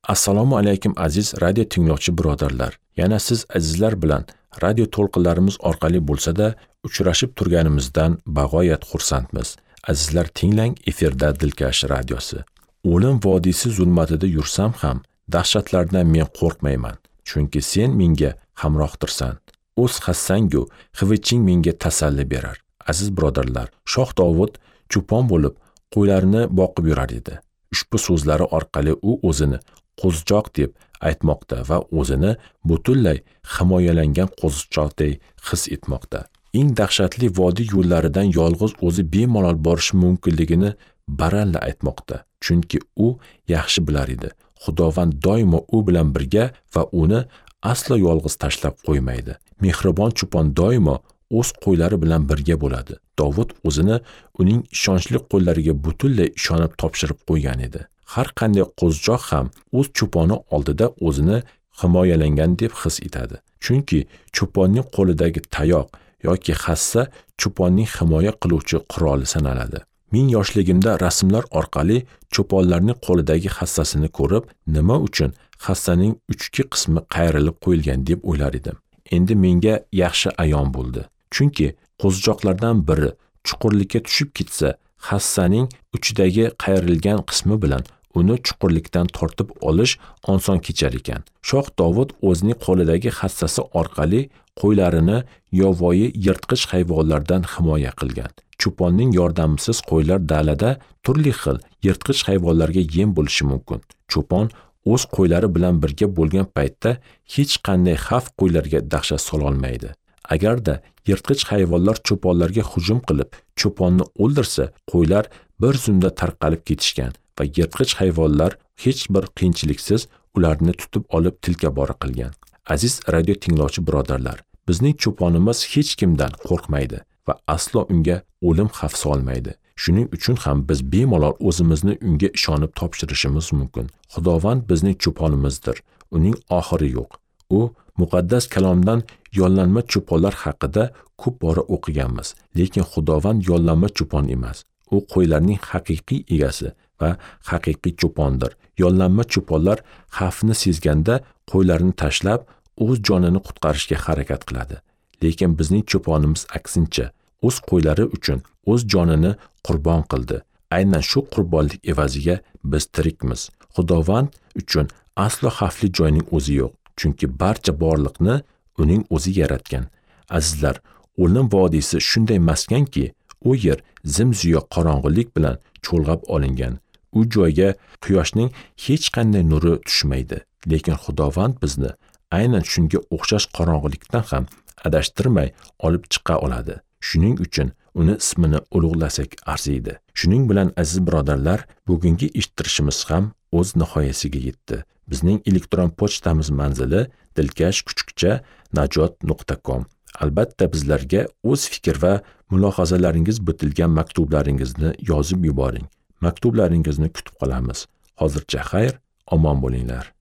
Assalomu alaykum aziz radio tinglovchi birodarlar. Yana siz azizlar bilan radio to'lqinlarimiz orqali bo'lsa-da uchrashib turganimizdan bag'oyat xursandmiz. Azizlar, tinglang, efirda Dilkash radiosi. O'lim vodiysi zulmatida yursam ham dahshatlardan men qo'rqmayman, chunki sen menga hamrohdirsan. O'z hassangu xiviching menga tasalli berar. Aziz birodarlar, Shoh Dovud cho'pon bo'lib qo'ylarni boqib yurar edi. Ushbu so'zlari orqali u o'zini qo'zichoq deb aytmoqda va o'zini butunlay himoyalangan qo'zichoqdek his etmoqda. Eng dahshatli vodiy yo'llaridan yolg'iz o'zi bemalol borishi mumkinligini baralla aytmoqda. Chunki u yaxshi bilar edi. Xudovand doimo u bilan birga va uni aslo yolg'iz tashlab qo'ymaydi. Mehribon cho'pon doimo o'z qo'ylari bilan birga bo'ladi. Dovud o'zini uning ishonchli qo'llariga butunlay ishonib topshirib qo'ygan edi. Har qanday qo'zichoq ham o'z cho'poni oldida o'zini himoyalangan deb his etadi. Chunki cho'ponning qo'lidagi tayoq yoki hassa cho'ponning himoya qiluvchi quroli sanaladi. Men yoshligimda rasmlar orqali cho'ponlarning qo'lidagi hassasini ko'rib, nima uchun hassaning uchki qismi qayrilib qo'yilgan deb o'ylar edim. Endi menga yaxshi ayon bo'ldi. Chunki qo'zichoqlardan biri chuqurlikka tushib ketsa, hassaning uchidagi qayrilgan qismi bilan uni chuqurlikdan tortib olish oson kechar ekan. Shoh Dovud o'zining qo'lidagi hassasi orqali qo'ylarini yovvoyi yirtqich hayvonlardan himoya qilgan. Cho'ponning yordamisiz qo'ylar dalada turli xil yirtqich hayvonlarga yem bo'lishi mumkin. Cho'pon o'z qo'ylari bilan birga bo'lgan paytda hech qanday xavf qo'ylarga dahshat sola olmaydi. Agarda yirtqich hayvonlar cho'ponlarga hujum qilib, cho'ponni o'ldirsa, qo'ylar bir zumda tarqalib ketishgan va yirtqich hayvonlar hech bir qiyinchiliksiz ularni tutib olib tilka-bora qilgan. Aziz radio tinglovchi birodarlar, bizning cho'ponimiz hech kimdan qo'rqmaydi va aslo unga o'lim xavf solmaydi. Shuning uchun ham biz bemalol o'zimizni unga ishonib topshirishimiz mumkin. Xudovand bizning cho'ponimizdir. Uning oxiri yo'q. U muqaddas kalomdan yollanma cho'ponlar haqida ko'p bora o'qiganmiz, lekin Xudovand yollanma cho'pon emas. U qo'ylarning haqiqiy egasi va haqiqiy cho'pondir. Yollanma cho'ponlar xavfni sezganda qo'ylarini tashlab, o'z jonini qutqarishga harakat qiladi. Lekin bizning cho'ponimiz aksincha, o'z qo'ylari uchun o'z jonini qurbon qildi. Aynan shu qurbonlik evaziga biz tirikmiz. Xudovand uchun aslo xavfli joyning o'zi yo'q. Chunki barcha borliqni uning o'zi yaratgan. Azizlar, o'lim vodiysi shunday maskanki, u yer zim-ziyo qorong'ulik bilan cho'lg'ab olingan. U joyga quyoshning hech qanday nuri tushmaydi. Lekin Xudovand bizni aynan shunga o'xshash qorong'ulikdan ham adashtirmay olib chiqa oladi. Shuning uchun uni ismini ulug'lasak arziydi. Shuning bilan aziz birodarlar, bugungi eshittirishimiz ham o'z nihoyasiga yetdi. Bizning elektron pochtamiz manzili dilkash_najot.com. Albatta bizlarga o'z fikr va mulohazalaringiz bitilgan maktublaringizni yozib yuboring. Maktublaringizni kutib qolamiz. Hozircha xayr, omon bo'linglar.